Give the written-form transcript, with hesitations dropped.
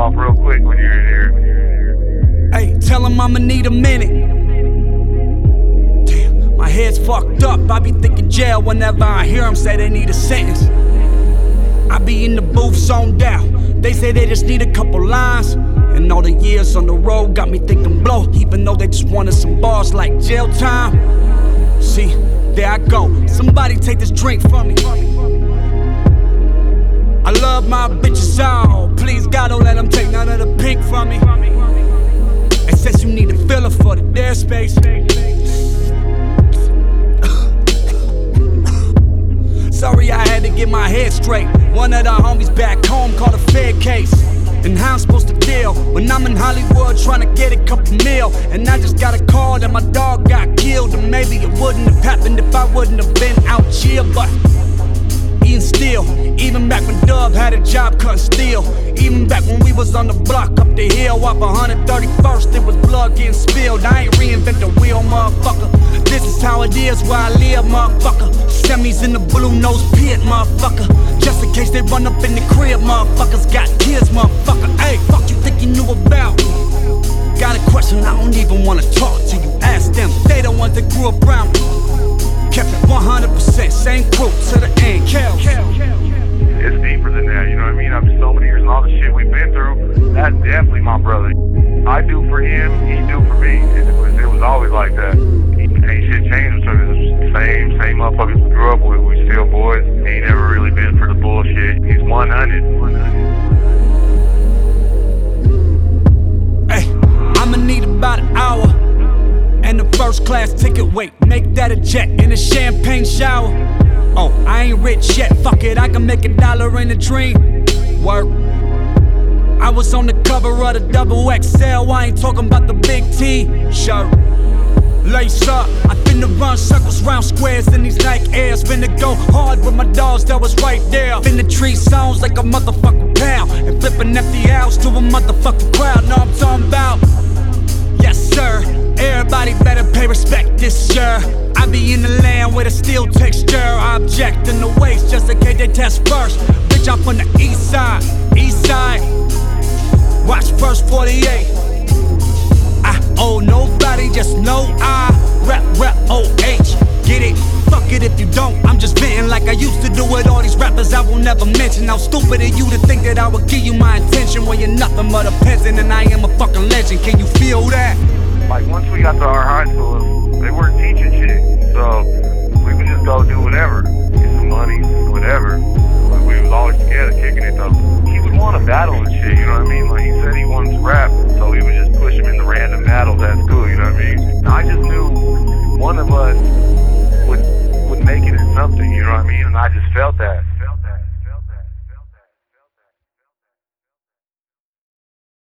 off real quick when you're in here. Hey, tell him I'ma need a minute. Damn, my head's fucked up. I be thinking jail whenever I hear him say they need a sentence. I be in the booth zoned out. They say they just need a couple lines. And all the years on the road got me thinking blow, even though they just wanted some bars like jail time. See, there I go. Somebody take this drink from me. I love my bitches all. Please God, don't let them take none of the pink from me. And since you need a filler for the dead space, sorry I had to get my head straight. One of the homies back home called a Fed case. And how I'm supposed to deal when I'm in Hollywood trying to get a couple mil, and I just got a call that my dog got killed. And maybe it wouldn't have happened if I wouldn't have been out here, but eating still. Even back when Dub had a job cutting steel. Even back when we was on the block up the hill off 131st, it was blood getting spilled. I ain't reinvent the wheel, motherfucker. This is how it is where I live, motherfucker. Semis in the blue nose pit, motherfucker. Just in case they run up in the crib, motherfuckers got kids, motherfucker. Hey, fuck you think you knew about me? Got a question, I don't even wanna talk to you. Ask them, they the ones that grew up around me. Kept it 100%, same crew to the end. It's deeper than that, you know what I mean? After so many years and all the shit we've been through, that's definitely my brother. I do for him, he do for me. It was always like that. Ain't shit changed between us. Same motherfuckers we grew up with. We still boys. He ain't never really been for the bullshit. He's 100. Hey, I'ma need about an hour and a first class ticket. Wait, make that a jet in a champagne shower. Oh, I ain't rich yet, fuck it, I can make $1 in a dream. Work. I was on the cover of the XXL, I ain't talking about the big T-shirt. Lace up, I finna run circles round squares in these Nike Airs. Finna go hard with my dogs that was right there. Finna treat songs like a motherfucking pound, and flipping empty house to a motherfucking crowd. Know I'm talking about? Yes sir, everybody better pay respect this year. I be in the land with a steel texture. I object in the waist just in case they test first. Bitch, I'm from the east side, east side. Watch first 48. I owe nobody, just know I rap OH. Get it? Fuck it if you don't. I'm just venting like I used to do with all these rappers I will never mention. How stupid of you to think that I would give you my attention when you're nothing but a peasant and I am a fucking legend. Can you feel that? Like once we got to our high school, they weren't teaching shit, so we would just go do whatever, get some money, whatever. But we was always together, kicking it though. He would want to battle and shit, you know what I mean? Like he said he wanted to rap, so we would just push him into random battles at school, you know what I mean? And I just knew one of us